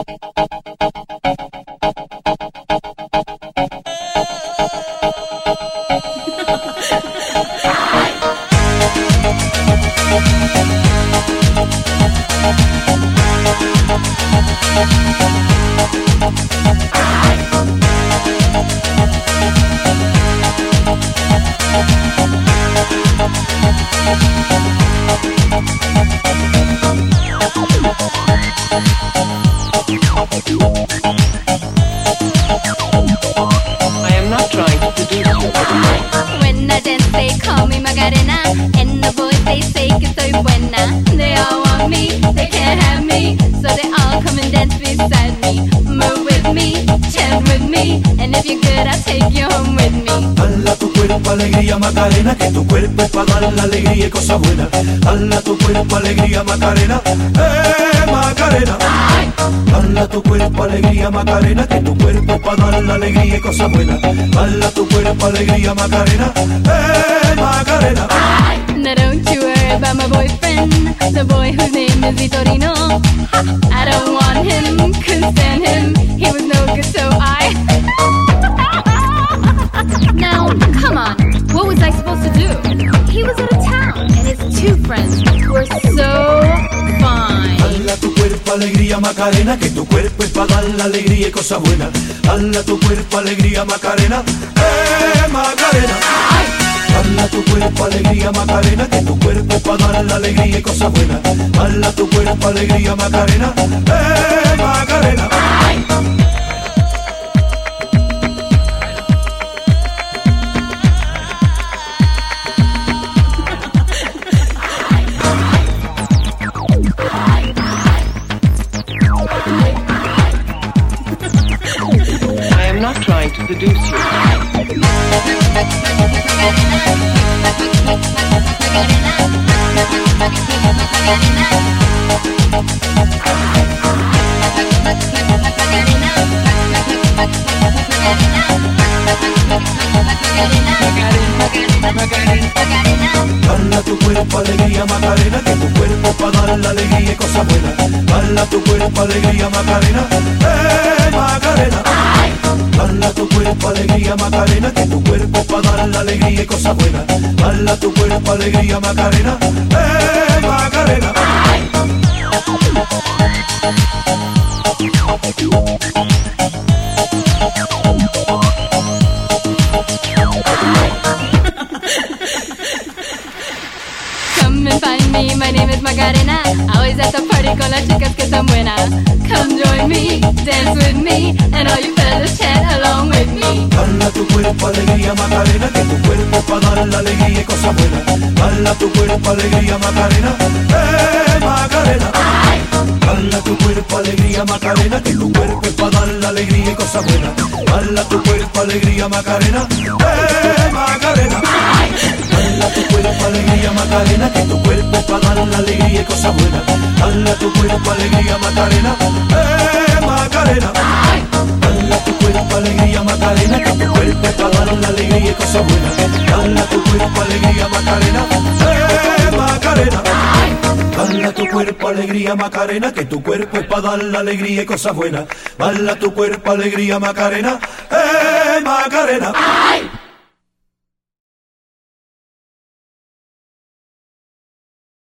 I am not trying to seduce you. When I dance, they call me Macarena, and the boys they say que soy buena. They all want me, they can't have me, so they all come and dance beside me. Move with me, chant with me, and if you're good, I'll take you home with me. Hala tu cuerpo alegría Macarena, que tu cuerpo es para dar la alegría y cosas buenas. Hala tu cuerpo alegría Macarena, Macarena. Hala tu cuerpo alegría Macarena, que tu cuerpo es para dar la alegría y cosas buenas. Hala tu cuerpo alegría Macarena, Macarena. Now don't you worry about my boyfriend, the boy whose name is Vitorino. I don't want him, couldn't stand him, he was no good, so I Now, come on, what was I supposed to do? He was out of town, and his two friends were so fine. Hala tu cuerpo alegría Macarena, que tu cuerpo es para dar la alegría y cosas buenas. Hala tu cuerpo alegría Macarena, Macarena. Hala tu cuerpo alegría Macarena, que tu cuerpo es para dar la alegría y cosas buenas. Hala tu cuerpo alegría Macarena, Macarena. I am not trying to seduce you. Hala tu cuerpo alegría Macarena, que tu cuerpo es para dar la alegría y cosas buenas. Hala tu cuerpo alegría Macarena, Macarena. Hala tu cuerpo alegría Macarena, que tu cuerpo es para dar la alegría y cosas buenas. Hala tu cuerpo alegría Macarena, Macarena. Come and find me, my name is Macarena. Always at the party con las chicas que son buenas. Come join me, dance with me, and all you fellas chant along with me. Hala tu cuerpo alegría Macarena, que tu cuerpo es para dar la alegría y cosas buenas. Hala tu cuerpo alegría Macarena, Macarena. Hala tu cuerpo alegría Macarena, que tu cuerpo es para dar la alegría y cosas buenas. Hala tu cuerpo alegría Macarena, Macarena. Hala tu cuerpo alegría Macarena, que tu cuerpo es para dar la alegría y cosas buenas. Hala tu cuerpo alegría Macarena, Macarena. Hala tu cuerpo alegría Macarena, que tu cuerpo es para dar la alegría y cosas buenas. Hala tu cuerpo alegría Macarena, Macarena. Hala tu cuerpo alegría Macarena, que tu cuerpo es para dar la alegría y cosas buenas. Hala tu cuerpo alegría Macarena, Macarena.